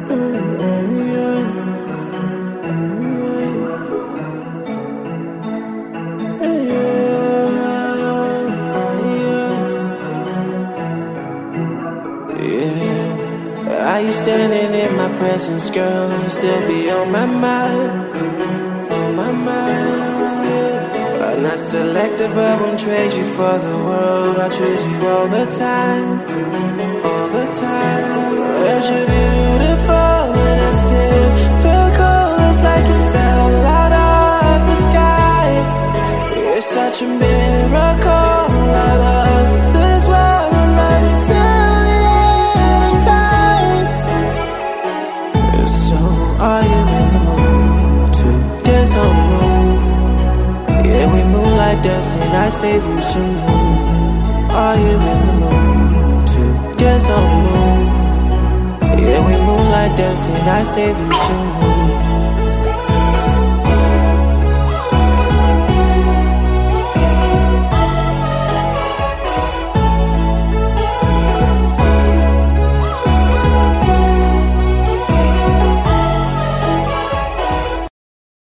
Are you standing in my presence, girl, and still be on my mind? On my mind. I'm not selective, I won't trade you for the world. I choose you all the time, all the time. Cause you're beautiful and it's typical. It's like you fell out of the sky. You're such a miracle out of this world. Love you till the end of time. So are you in the mood to dance on the moon? Yeah, we moonlight dancing, I save you some moon. Are you in the mood to dance on the moon? Yeah, we moonlight dancing, I save you some moon.